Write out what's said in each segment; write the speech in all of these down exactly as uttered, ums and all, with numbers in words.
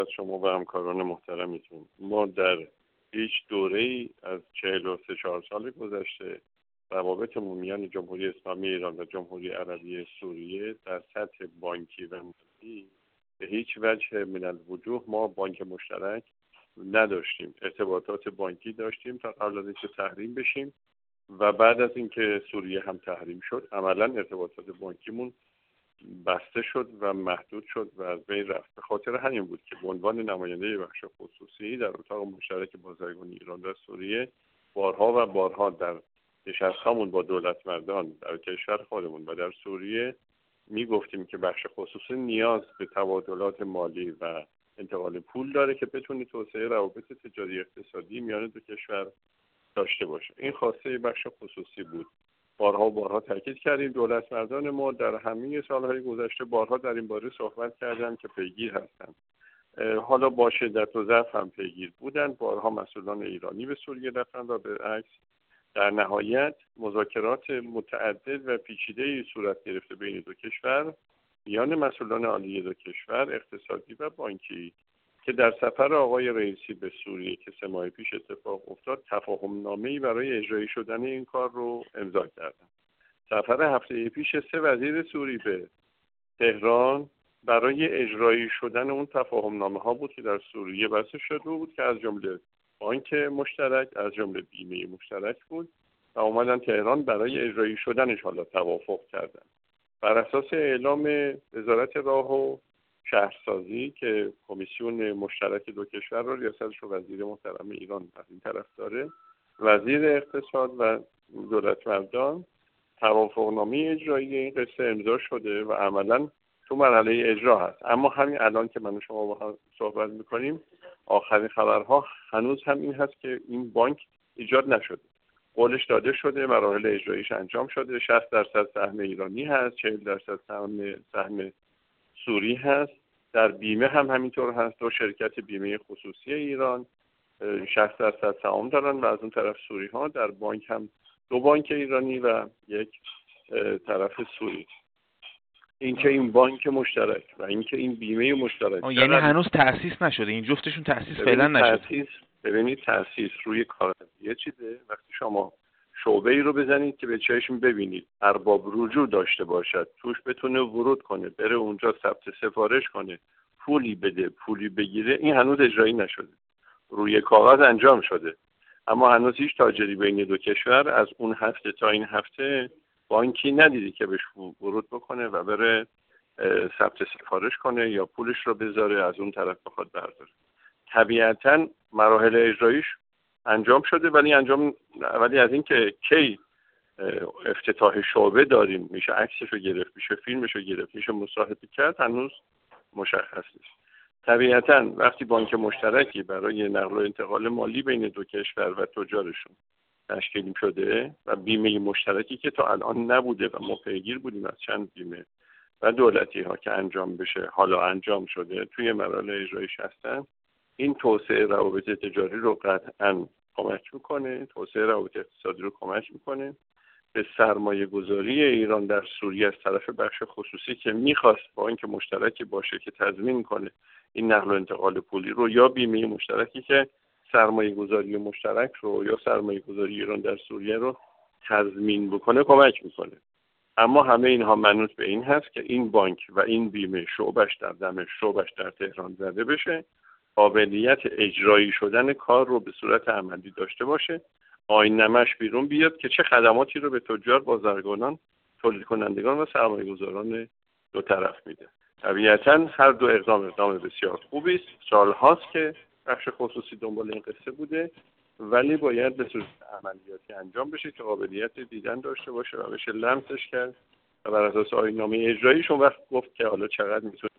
از شما و همکاران محترمتون. ما در هیچ دوره‌ای از چهل و سه چهار سال گذشته روابطمون میان جمهوری اسلامی ایران و جمهوری عربی سوریه در سطح بانکی و مالی به هیچ وجه من الوجوه ما بانک مشترک نداشتیم. ارتباطات بانکی داشتیم تا قبل از اینکه تحریم بشیم و بعد از اینکه سوریه هم تحریم شد عملا ارتباطات بانکیمون بسته شد و محدود شد و از بین رفت. به خاطر همین بود که به عنوان نماینده بخش خصوصی در اتاق مشترک بازرگانی ایران و سوریه بارها و بارها در نشست‌هامون با دولتمردان در کشور خودمون و در سوریه میگفتیم که بخش خصوصی نیاز به تبادلات مالی و انتقال پول داره که بتونه توسعه روابط تجاری اقتصادی میان دو کشور داشته باشه. این خواسته بخش خصوصی بود. بارها و بارها تاکید کردیم. دولتمردان ما در همه سالهای گذشته بارها در این باره صحبت کردن که پیگیر هستند. حالا با شدت و ضعف هم پیگیر بودند. بارها مسئولان ایرانی به سوریه رفتند و به عکس در نهایت مذاکرات متعدد و پیچیده‌ای صورت گرفته بین دو کشور میان مسئولان عالی دو کشور اقتصادی و بانکی که در سفر آقای رئیسی به سوریه که سه ماه پیش اتفاق افتاد تفاهم نامه‌ای برای اجرایی شدن این کار رو امضا کردند. سفر هفته پیش سه وزیر سوری به تهران برای اجرایی شدن اون تفاهم نامه‌ها بود که در سوریه بسته شده بود که از جمله بانک مشترک، از جمله بیمه مشترک بود و اومدن تهران برای اجرایی شدنش حالا توافق کردن. بر اساس اعلام وزارت راه و شهرسازی که کمیسیون مشترک دو کشور را ریاستش رو وزیر محترم ایران از این طرف داره، وزیر اقتصاد و دولتمردان توافقنامه اجرایی این قصه امضا شده و عملاً تو مرحله اجرا هست. اما همین الان که من و شما با هم صحبت می‌کنیم آخرین خبرها هنوز هم این هست که این بانک ایجاد نشده. قولش داده شده، مراحل اجراییش انجام شده، شصت درصد سهم ایرانی هست، چهل درصد سهم سهم سوری هست. در بیمه هم همینطور هست. دو شرکت بیمه خصوصی ایران شصت درصد سهام دارن و از اون طرف سوری ها. در بانک هم دو بانک ایرانی و یک طرف سوری. اینکه این بانک مشترک و اینکه این بیمه مشترک یعنی هنوز تأسیس نشده، این جفتشون تأسیس فعلا نشده. تأسیس ببینید تأسیس روی کاغذ یه چیزه، وقتی شما شعبه ای رو بزنید که به چشم ببینید ارباب رجوع داشته باشد، توش بتونه ورود کنه، بره اونجا ثبت سفارش کنه، پولی بده، پولی بگیره، این هنوز اجرایی نشده. روی کاغذ انجام شده اما هنوز هیچ تاجری بین دو کشور از اون هفته تا این هفته بانکی ندیدی که بهش ورود بکنه و بره ثبت سفارش کنه یا پولش رو بذاره از اون طرف بخواد برداره. طبیعتاً مراحل اجراییش انجام شده ولی انجام ولی از این که کی افتتاح شعبه داریم، میشه عکسش رو گرفت، میشه فیلمش رو گرفت، میشه مصاحبه کرد، هنوز مشخص نیست. طبیعتاً وقتی بانک مشترکی برای نقل و انتقال مالی بین دو کشور و تجارشون تشکیل شده و بیمه مشترکی که تا الان نبوده و ما پیگیر بودیم از چند بیمه و دولتی ها که انجام بشه، حالا انجام شده، توی مراحل اجرایش هستن، این توسعه روابط تجاری رو قطعاً کمک میکنه، توسعه روابط اقتصادی رو کمک میکنه، به سرمایه گذاری ایران در سوریه از طرف بخش خصوصی که میخواست بانک مشترکی باشه که تضمین کنه این نقل و انتقال پولی رو، یا بیمه مشترکی که سرمایه گذاری مشترک رو یا سرمایه گذاری ایران در سوریه رو تضمین بکنه، کمک میکنه. اما همه اینها منوط به این هست که این بانک و این بیمه شعبش در دمشق، شعبش در تهران زده بشه، قابلیت اجرایی شدن کار رو به صورت عملی داشته باشه، آیین‌نماش بیرون بیاد که چه خدماتی رو به تجار، بازرگانان، تولید کنندگان و سرمایه‌گذاران دو طرف میده. طبیعتاً هر دو اقدام اقدام بسیار خوبی است. سال‌هاست که بخش خصوصی دنبال این قصه بوده ولی باید به صورت عملیاتی انجام بشه که قابلیت دیدن داشته باشه و بشه لمسش کرد و بر اساس آیین‌نامه اجراییشون وقت گفت که حالا چقدر میتونه.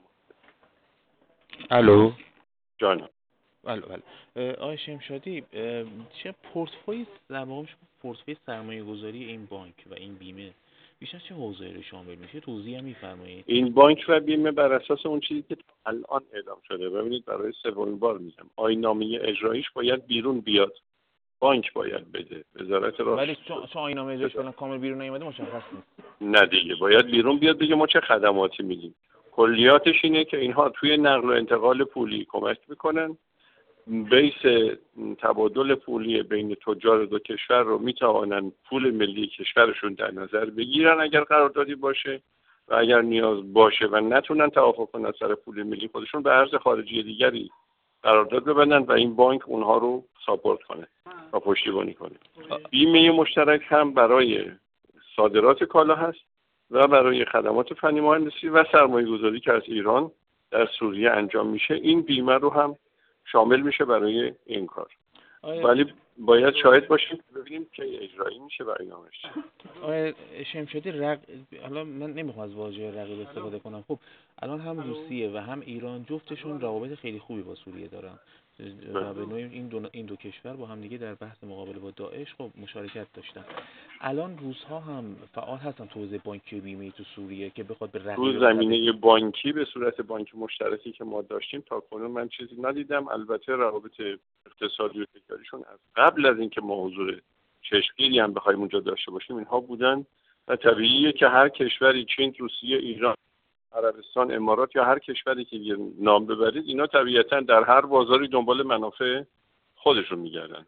الو جان. بله بله. آقای شمشادی، چه پورتفوی در واقع میشه پورتفوی سرمایه گذاری این بانک و این بیمه بیشتر چه حوزه‌ای رو شامل میشه؟ توضیح هم میفرمایید. این بانک و بیمه بر اساس اون چیزی که الان اعلام شده، ببینید برای سومین بار میگم، آیین‌نامه اجراییش باید بیرون بیاد، بانک باید بده، وزارت راه. ولی چون چون آیین‌نامه اجرایش الان کامل بیرون نیومده مشخص نیست. نه دیگه باید بیرون بیاد بگه ما چه خدماتی میدیم. کلیاتش اینه که اینها توی نقل و انتقال پولی کمک میکنن، بیس تبادل پولی بین تجار دو کشور رو میتوانن پول ملی کشورشون در نظر بگیرن اگر قراردادی باشه، و اگر نیاز باشه و نتونن توافق کنن سر پول ملی خودشون به ارز خارجی دیگری قرارداد ببندن و این بانک اونها رو ساپورت کنه و پشتیبانی کنه. بیمه مشترک هم برای صادرات کالا هست و برای خدمات فنی مهندسی و سرمایه گذاری که از ایران در سوریه انجام میشه. این بیمه رو هم شامل میشه برای این کار. ولی باید شاهد باشیم که ببینیم که اجرایی میشه برای نامش. آقای شمشادی، رق... حالا من نمیخوام از واژه رقیب استفاده کنم. خب الان هم روسیه و هم ایران جفتشون روابط خیلی خوبی با سوریه دارن و به نوعی این دو این دو کشور با هم دیگه در بحث مقابله با داعش خب مشارکت داشتن. الان روس‌ها هم فعال هستن تو حوزه بانکی بیمه تو سوریه که بخواد به رقیب تو زمینه بانکی به صورت بانک مشترکی که ما داشتیم تا کنون من چیزی ندیدم. البته روابط اقتصادی و تجاریشون از قبل از اینکه ما حضور چشمگیری هم بخوایم اونجا داشته باشیم اینها بودن و طبیعیه که هر کشوری، چین، روسیه، ایران، عربستان، امارات یا هر کشوری که نام ببرید، اینا طبیعتاً در هر بازاری دنبال منافع خودشون میگردن.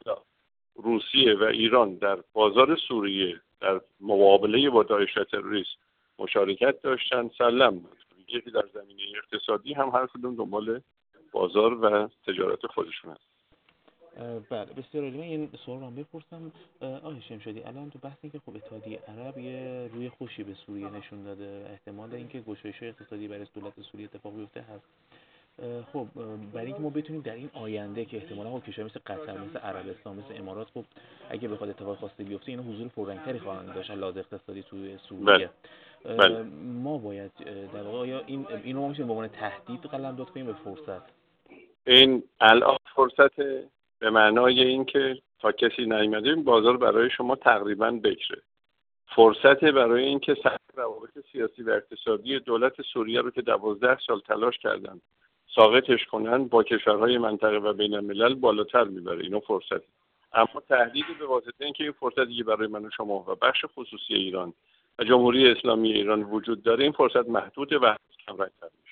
روسیه و ایران در بازار سوریه در مقابله با داعش و تروریسم مشارکت داشتن، سلم بود. یکی در زمینه اقتصادی هم هر کدوم دنبال بازار و تجارت خودشون هست. بله بسیار عالی. من این سوال رو بپرسم آقای شمشادی، الان تو بحثی که خب اتحادیه عرب یه روی خوشی به سوریه نشون داده، احتمال اینکه گشایش اقتصادی برای دولت سوریه اتفاق بیفته هست. خب برای اینکه ما بتونیم در این آینده که احتمالاً خب کشور مثل قطر، مثل عربستان، مثل امارات خب اگه بخواد اتفاق خاصی بیفته اینا حضور پررنگتری خواهند داشت لحاظ اقتصادی توی سوریه. بله. ما باید در واقع یا این اینو ما میشه به عنوان تهدید قلمداد کنیم به فرصت؟ این الان فرصت به معنای اینکه تا کسی نیامده این بازار برای شما تقریبا بکره. فرصت برای اینکه سطح روابط سیاسی و اقتصادی دولت سوریه رو که دوازده سال تلاش کردن ساقطش کنن با کشورهای منطقه و بین الملل بالاتر میبره. اینو فرصت. اما تهدیدی به واسطه اینکه این فرصت دیگه برای من و شما و بخش خصوصی ایران و جمهوری اسلامی ایران وجود داره، این فرصت محدوده و کمرنگ‌تر میشه.